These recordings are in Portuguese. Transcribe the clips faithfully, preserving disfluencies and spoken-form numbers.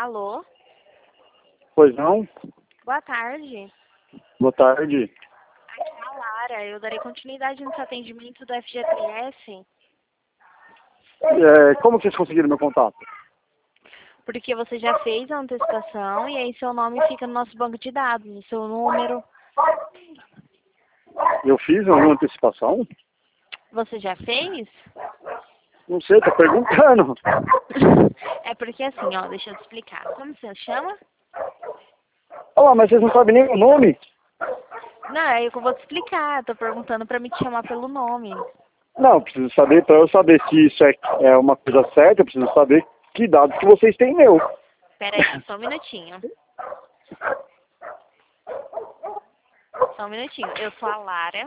Alô? Pois não? Boa tarde. Boa tarde. Aqui é a Lara. Eu darei continuidade no seu atendimento do F G T S, É, como que vocês conseguiram meu contato? porque você já fez a antecipação e aí seu nome fica no nosso banco de dados, o seu número. Eu fiz alguma antecipação? Você já fez? Não sei, tô perguntando. É porque assim, ó, deixa eu te explicar. Como você chama? Olha, mas vocês não sabem nem o nome? Não, é eu que eu vou te explicar. Tô perguntando pra me te chamar pelo nome. Não, eu preciso saber, para eu saber se isso é, é uma coisa certa, eu preciso saber que dados que vocês têm meu. Pera aí, só um minutinho. Só um minutinho. Eu sou a Lara.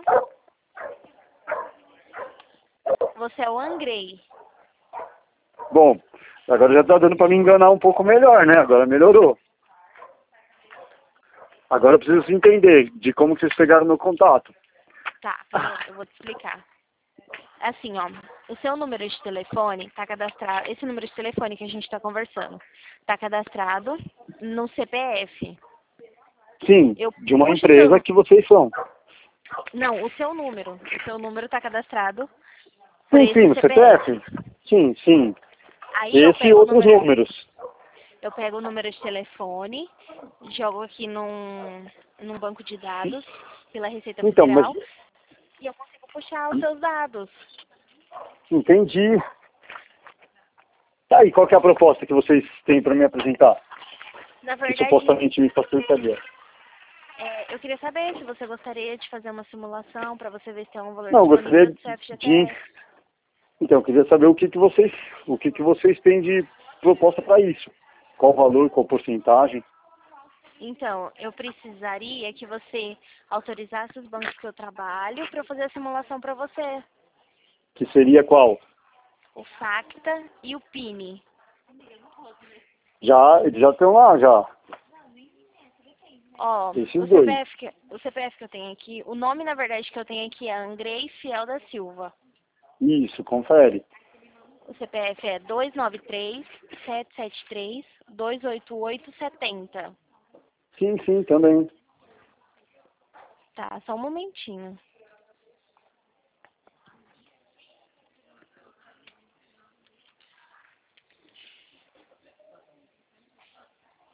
Você é o Andrei. Bom, agora já tá dando para me enganar um pouco melhor, né? Agora melhorou. Agora eu preciso entender de como que vocês pegaram meu contato. Tá, pera aí, eu vou te explicar. Assim, ó, o seu número de telefone tá cadastrado, esse número de telefone que a gente tá conversando, tá cadastrado no C P F. Sim, Eu de uma puxo empresa seu, que vocês são. não, o seu número, o seu número tá cadastrado por Sim, sim, esse no C P F. C P F? Sim, sim. Aí eu Esse e pego o outros número, números. eu pego o número de telefone, jogo aqui num, num banco de dados pela Receita Então, mas Federal e eu consigo puxar os seus dados. entendi. Tá aí, qual que é a proposta que vocês têm para me apresentar? Na Que verdade, supostamente me facilitaria. é, eu queria saber se você gostaria de fazer uma simulação para você ver se tem algum valor Não, eu gostaria disponível do seu de... F G T S. Então, eu queria saber o que, que vocês, o que, que vocês têm de proposta para isso. Qual o valor, qual porcentagem. Então, eu precisaria que você autorizasse os bancos que eu trabalho para eu fazer a simulação para você. Que seria qual? O FACTA e o PINE. Já, eles já estão lá, já. Ó, Esses o dois. C P F que, o C P F que eu tenho aqui, o nome na verdade que eu tenho aqui é Andrei Fiel da Silva. Isso, confere. O C P F é dois nove três, sete sete três, dois oito oito sete zero. Sim, sim, também. Tá, só um momentinho.